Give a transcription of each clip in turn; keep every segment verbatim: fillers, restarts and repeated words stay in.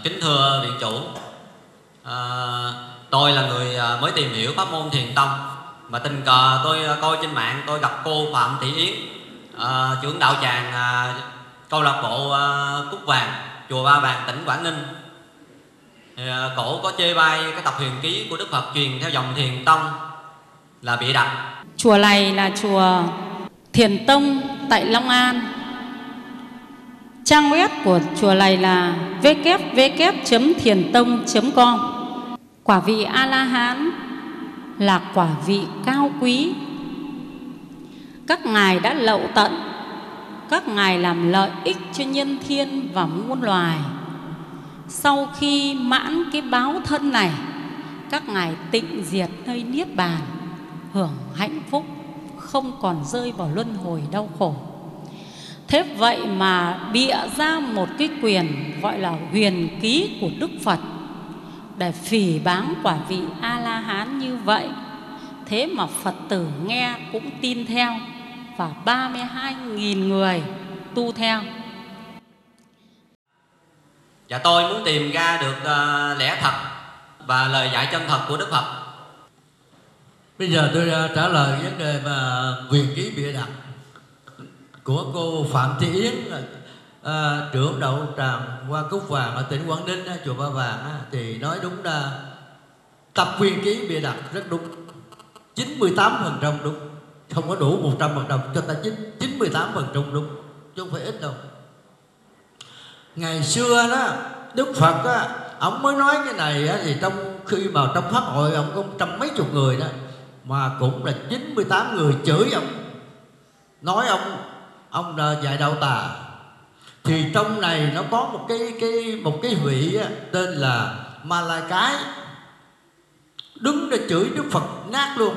kính thưa viện chủ, à, tôi là người mới tìm hiểu pháp môn Thiền Tông, mà tình cờ tôi coi trên mạng tôi gặp cô Phạm Thị Yến, à, trưởng đạo tràng à, câu lạc bộ à, Cúc Vàng, chùa Ba Vàng, tỉnh Quảng Ninh. Thì, à, cổ có chê bai cái tập huyền ký của Đức Phật truyền theo dòng Thiền Tông là bịa đặt. Chùa này là chùa Thiền Tông tại Long An. Trang web của chùa này là w w w chấm thiền tông chấm com. Quả vị A-la-hán là quả vị cao quý. Các ngài đã lậu tận, các ngài làm lợi ích cho nhân thiên và muôn loài. Sau khi mãn cái báo thân này, các ngài tịnh diệt nơi niết bàn, hưởng hạnh phúc, không còn rơi vào luân hồi đau khổ. Thế vậy mà bịa ra một cái quyền gọi là huyền ký của Đức Phật để phỉ báng quả vị A-la-hán như vậy. Thế mà Phật tử nghe cũng tin theo, và ba mươi hai nghìn người tu theo. Và tôi muốn tìm ra được uh, lẽ thật và lời dạy chân thật của Đức Phật. Bây giờ tôi uh, trả lời vấn đề mà huyền ký bịa đặt của cô Phạm Thị Yến, à, trưởng đạo tràng Hoa Cúc Vàng ở tỉnh Quảng Ninh, chùa Ba Vàng, thì nói đúng là tập huyền ký bịa đặt rất đúng, chín mươi tám phần trăm đúng, không có đủ một trăm phần trăm, cho ta chín mươi tám phần trăm đúng, chứ không phải ít đâu. Ngày xưa đó Đức Phật á, ông mới nói cái này á, thì trong khi mà trong pháp hội ông có trăm mấy chục người đó, mà cũng là chín mươi tám người chửi ông, nói ông ông dạy đạo tà. Thì trong này nó có một cái cái một cái vị á, tên là Ma Lai Cái, đứng để chửi Đức Phật nát luôn.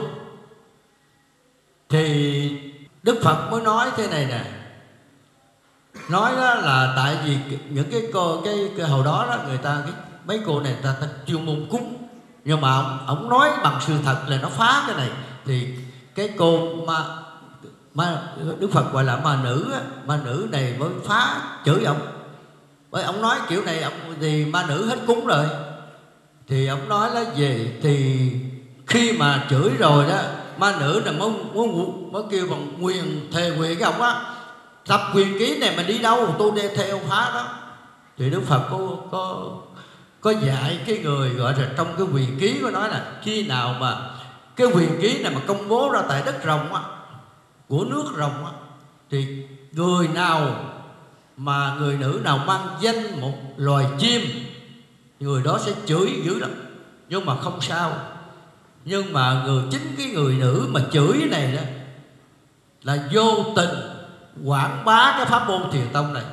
Thì Đức Phật mới nói thế này nè, nói đó là tại vì những cái cô cái, cái hồi đó đó người ta cái, mấy cô này ta, ta chuyên môn cúng, nhưng mà ông, ông nói bằng sự thật là nó phá cái này. Thì cái cô mà mà Đức Phật gọi là ma nữ á, ma nữ này mới phá chửi ông, bởi ông nói kiểu này ông thì ma nữ hết cúng rồi. Thì ông nói là gì, thì khi mà chửi rồi đó, ma nữ là mới, mới, mới kêu bằng quyền thề nguyện cái ông á, tập quyền ký này mà đi đâu tôi đem theo phá đó. Thì Đức Phật có có có dạy cái người gọi là trong cái quyền ký có nói là khi nào mà cái quyền ký này mà công bố ra tại đất rồng á, của nước rồng á, thì người nào mà người nữ nào mang danh một loài chim, người đó sẽ chửi dữ lắm, nhưng mà không sao. Nhưng mà người chính cái người nữ mà chửi này đó là vô tình quảng bá cái pháp môn Thiền Tông này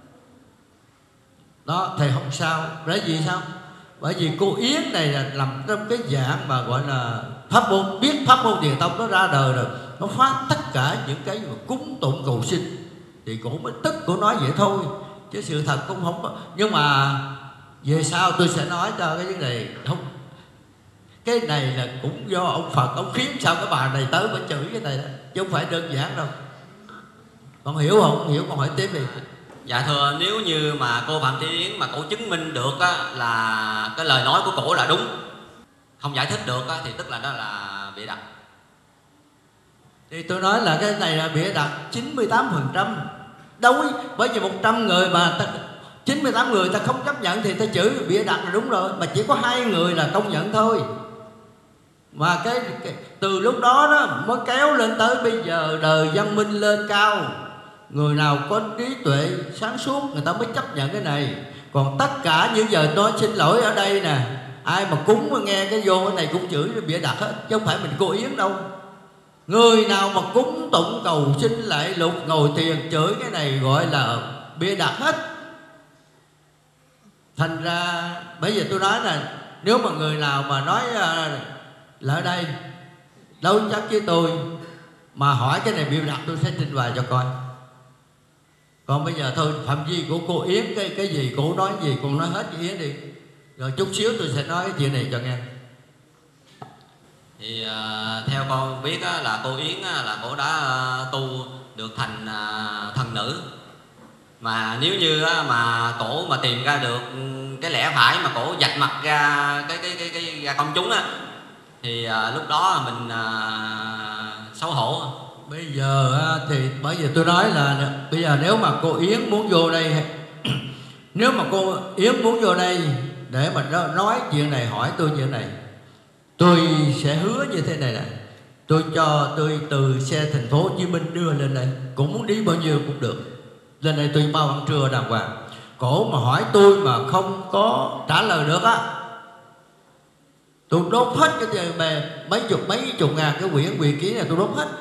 đó, thì không sao. Bởi vì sao? Bởi vì cô Yến này là nằm trong cái dạng mà gọi là pháp môn, biết pháp môn Thiền Tông nó ra đời rồi, nó phá tất cả những cái mà cúng tụng cầu sinh, thì cổ mới tức, cổ nói vậy thôi, chứ sự thật cũng không có. Nhưng mà về sau tôi sẽ nói cho cái vấn đề không, cái này là cũng do ông Phật ông khiến sao cái bà này tới mà chửi cái này đó, chứ không phải đơn giản đâu. Con hiểu không? Hiểu con hỏi tiếp đi. Dạ thưa, nếu như mà cô Phạm Thị Yến mà cổ chứng minh được á, là cái lời nói của cổ là đúng, không giải thích được á, thì tức là đó là bịa đặt. Thì tôi nói là cái này là bịa đặt chín mươi tám phần trăm. Đâu, bởi vì một trăm người mà ta, chín mươi tám người ta không chấp nhận thì ta chửi bịa đặt là đúng rồi. Mà chỉ có hai người là công nhận thôi. Mà cái, cái từ lúc đó đó mới kéo lên tới bây giờ đời văn minh lên cao. Người nào có trí tuệ sáng suốt người ta mới chấp nhận cái này. Còn tất cả những giờ tôi xin lỗi ở đây nè, ai mà cúng mà nghe cái vô cái này cũng chửi bịa đặt hết, chứ không phải mình cô Yến đâu. Người nào mà cúng tụng cầu xin lại lục ngồi thiền chửi cái này gọi là bịa đặt hết. Thành ra bây giờ tôi nói là nếu mà người nào mà nói là ở đây đâu chắc với tôi mà hỏi cái này bịa đặt, tôi sẽ trình bày cho coi. Còn bây giờ thôi, phạm vi của cô Yến cái cái gì cô nói gì cô nói hết với Yến đi, rồi chút xíu tôi sẽ nói cái chuyện này cho nghe. Thì uh, theo con biết á, là cô Yến á, là cô đã uh, tu được thành uh, thần nữ. Mà nếu như á, mà cổ mà tìm ra được cái lẽ phải mà cổ vạch mặt ra cái cái cái, cái ra công chúng á, thì à, lúc đó mình à, xấu hổ. Bây giờ thì bởi vì tôi nói là bây giờ nếu mà cô Yến muốn vô đây nếu mà cô Yến muốn vô đây để mà nói chuyện này, hỏi tôi chuyện này, tôi sẽ hứa như thế này nè. Tôi cho tôi từ xe thành phố Hồ Chí Minh đưa lên đây, cũng muốn đi bao nhiêu cũng được. Lên đây tôi bao ăn trưa đàng hoàng. Cổ mà hỏi tôi mà không có trả lời được á, tôi đốt hết cái bề mấy chục mấy chục ngàn cái quyển quyển ký này tôi đốt hết.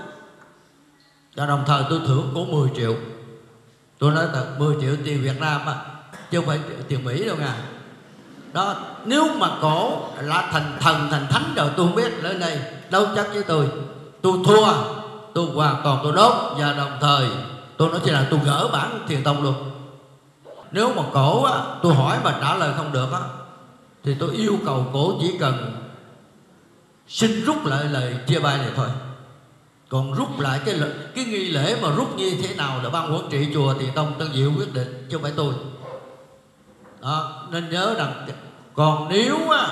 Và đồng thời tôi thưởng cổ mười triệu. Tôi nói thật, mười triệu tiền Việt Nam á, chứ không phải tiền Mỹ đâu nha. Đó, nếu mà cổ là thành thần thành thánh rồi tôi không biết, lên đây đâu chắc với tôi, tôi thua, tôi hoàn toàn tôi đốt. Và đồng thời tôi nói chỉ là tôi gỡ bản Thiền Tông luôn. Nếu mà cổ á, tôi hỏi mà trả lời không được á, thì tôi yêu cầu cổ chỉ cần xin rút lại lời chia bài này thôi. Còn rút lại cái cái nghi lễ mà rút như thế nào là ban quản trị chùa Thiền Tông Tân Diệu quyết định, chứ không phải tôi. Đó, nên nhớ rằng còn nếu á,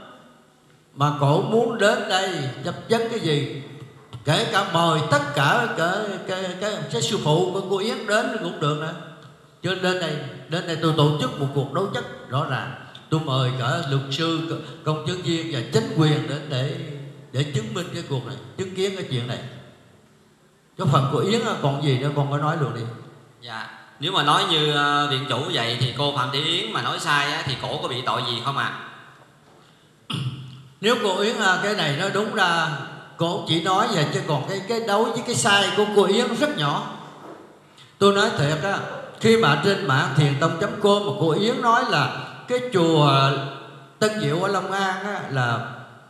mà cổ muốn đến đây chấp vấn cái gì, kể cả mời tất cả cái cái cái, cái sư phụ của cô Yến đến cũng được nữa. Cho nên đây đến đây tôi tổ chức một cuộc đấu chất rõ ràng. Tôi mời cả luật sư, công chứng viên và chính quyền đến để để chứng minh cái cuộc này, chứng kiến cái chuyện này. Cái phần của Yến còn gì nữa con có nói luôn đi. Dạ, nếu mà nói như uh, viện chủ vậy thì cô Phạm Thị Yến mà nói sai á, thì cổ có bị tội gì không ạ? À? Nếu cô Yến cái này nó đúng ra cô chỉ nói vậy, chứ còn cái cái đối với cái sai của cô Yến rất nhỏ. Tôi nói thiệt á, khi mà trên mạng thiền tông chấm com mà cô Yến nói là cái chùa Tân Diệu ở Long An á, là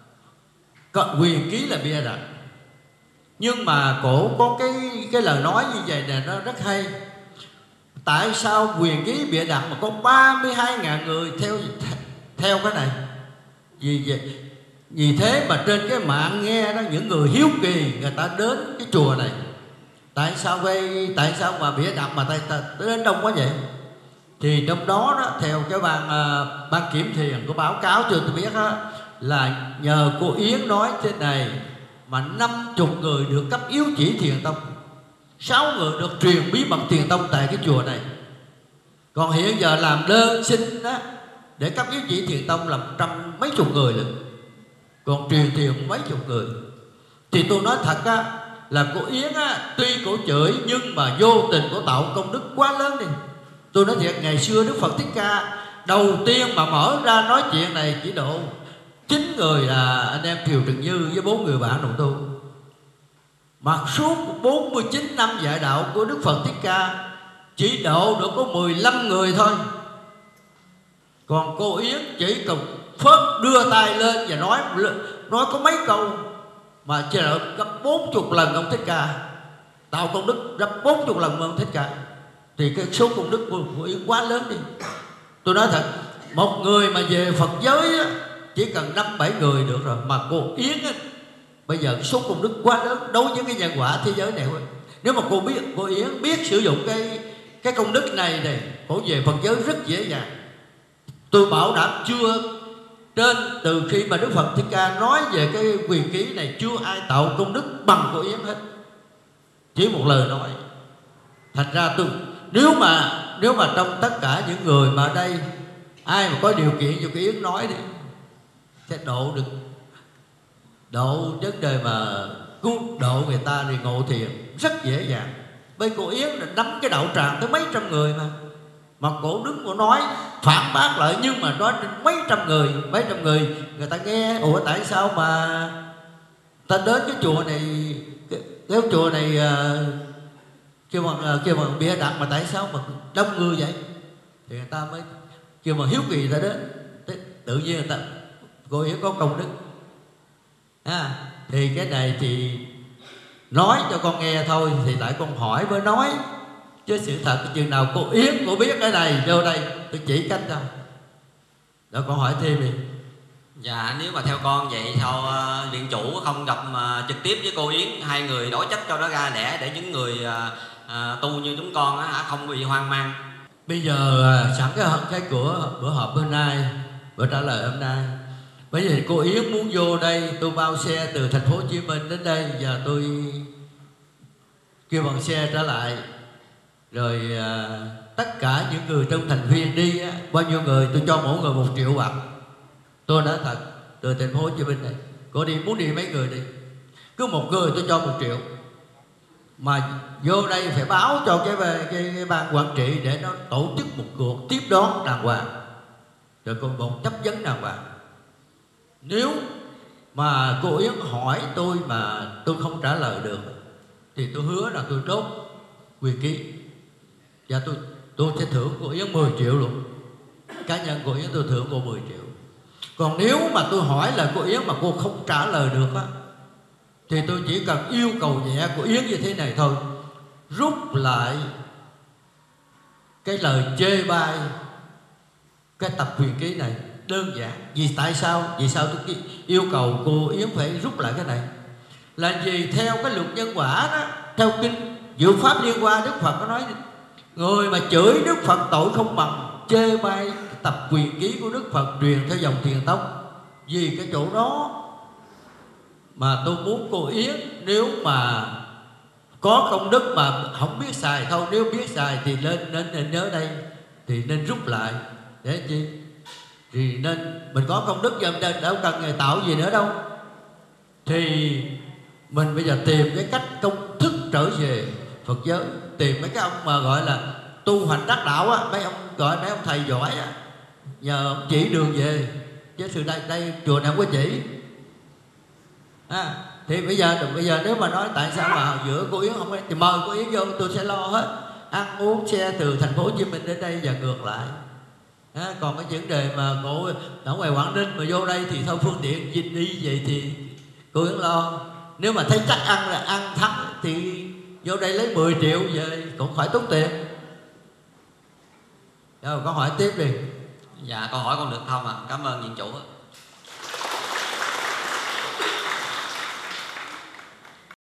có quyền ký là bia đặt. Nhưng mà cổ có cái cái lời nói như vậy nè, nó rất hay. Tại sao quyền ký bịa đặt mà có ba mươi hai ngàn người theo theo cái này? Vì vậy, vì thế mà trên cái mạng nghe đó, những người hiếu kỳ người ta đến cái chùa này. Tại sao vậy? Tại sao mà bịa đặt mà ta, ta, ta đến đông quá vậy? Thì trong đó, đó theo cái ban uh, ban kiểm thiền có báo cáo cho tôi biết đó, là nhờ cô Yến nói thế này mà năm mươi người được cấp yếu chỉ thiền tông, sáu người được truyền bí mật thiền tông tại cái chùa này. Còn hiện giờ làm đơn xin đó để cấp yếu chỉ thiền tông là trăm mấy chục người nữa, còn truyền thiền mấy chục người. Thì tôi nói thật á, là cô Yến á, tuy cổ chửi nhưng mà vô tình cổ tạo công đức quá lớn đi. Tôi nói thiệt, ngày xưa Đức Phật Thích Ca đầu tiên mà mở ra nói chuyện này chỉ độ chín người là anh em Thiều Trừng Như với bốn người bạn đồng tu. Mà suốt bốn mươi chín năm dạy đạo của Đức Phật Thích Ca chỉ độ được có mười lăm người thôi. Còn cô Yến chỉ cần phớt đưa tay lên và nói nói có mấy câu mà chỉ là gấp bốn chục lần ông Thích Ca, tạo công đức gấp bốn chục lần ông Thích Ca. Thì cái số công đức của cô Yến quá lớn đi. Tôi nói thật, một người mà về Phật giới á, chỉ cần năm bảy người được rồi. Mà cô Yến á, bây giờ số công đức quá lớn đối với cái nhân quả thế giới này. Nếu mà cô biết, cô Yến biết sử dụng cái cái công đức này này, cô về Phật giới rất dễ dàng. Tôi bảo đảm chưa trên từ khi mà Đức Phật Thích Ca nói về cái quyền ký này, chưa ai tạo công đức bằng cô Yến hết. Chỉ một lời nói. Thành ra tôi nếu mà nếu mà trong tất cả những người mà ở đây ai mà có điều kiện cho cô Yến nói đi, sẽ độ được, độ vấn đề mà cứu độ người ta thì ngộ thiền rất dễ dàng. Bên cô Yến là nắm cái đạo tràng tới mấy trăm người mà mà cổ đứng cổ nói phản bác lại, nhưng mà nói trên mấy trăm người mấy trăm người người ta nghe. Ủa tại sao mà ta đến cái chùa này, cái, cái chùa này uh, kêu mà kêu mà bia đặt mà tại sao mà đông người vậy? Thì người ta mới kêu mà hiếu kỳ ta đến, tự nhiên người ta cô Yến có công đức à. Thì cái này thì nói cho con nghe thôi, thì tại con hỏi mới nói, chứ sự thật chừng nào cô Yến cô biết cái này vô đây tôi chỉ cách đâu. Đó, con hỏi thêm đi. Dạ, nếu mà theo con vậy sao uh, viện chủ không gặp uh, trực tiếp với cô Yến, hai người đối chất cho nó ra lẽ để những người uh, uh, tu như chúng con uh, không bị hoang mang? Bây giờ à, sẵn cái cái của bữa họp hôm nay, bữa trả lời hôm nay, bởi vì cô Yến muốn vô đây, tôi bao xe từ thành phố Hồ Chí Minh đến đây và tôi kêu bằng xe trở lại. Rồi à, tất cả những người trong thành viên đi á, bao nhiêu người tôi cho mỗi người một triệu bạc. Tôi nói thật, từ thành phố Hồ Chí Minh này, cô đi muốn đi mấy người đi, cứ một người tôi cho một triệu. Mà vô đây phải báo cho cái, cái, cái ban quản trị để nó tổ chức một cuộc tiếp đón đàng hoàng, rồi còn một chấp vấn đàng hoàng. Nếu mà cô Yến hỏi tôi mà tôi không trả lời được thì tôi hứa là tôi đốt quyền ký và tôi tôi sẽ thưởng cô Yến mười triệu luôn. Cá nhân cô Yến tôi thưởng cô mười triệu. Còn nếu mà tôi hỏi là cô Yến mà cô không trả lời được á, thì tôi chỉ cần yêu cầu nhẹ của Yến như thế này thôi: rút lại cái lời chê bai cái tập quyền ký này. Đơn giản. Vì tại sao? Vì sao tôi yêu cầu cô Yến phải rút lại cái này? Là vì theo cái luật nhân quả đó, theo kinh Diệu Pháp Liên Hoa, Đức Phật có nói người mà chửi Đức Phật tội không bằng, chê bai tập quyền ký của Đức Phật truyền theo dòng Thiền Tông. Vì cái chỗ đó mà tôi muốn cô Yến, nếu mà có công đức mà không biết xài thôi, nếu biết xài thì nên nên, nên nhớ đây, thì nên rút lại. Để chi? Thì nên mình có công đức giờ mình đâu cần người tạo gì nữa đâu, thì mình bây giờ tìm cái cách công thức trở về Phật giới. Tìm mấy cái ông mà gọi là tu hành đắc đạo á, mấy ông gọi mấy ông thầy giỏi á, nhờ ông chỉ đường về. Chứ sự đây đây chùa nào có chỉ à, thì bây giờ bây giờ nếu mà nói tại sao mà giữa cô Yến không thì mời cô Yến vô, tôi sẽ lo hết ăn uống xe từ thành phố Hồ Chí Minh đến đây và ngược lại. À, còn cái vấn đề mà cổ ở ngoài Quảng Ninh mà vô đây thì thôi phương tiện đi vậy thì cô Yến lo. Nếu mà thấy chắc ăn là ăn thắng thì vô đây lấy mười triệu về cũng khỏi tốn tiền. Rồi câu hỏi tiếp đi. Dạ câu hỏi con được không ạ? À? Cảm ơn viện chủ.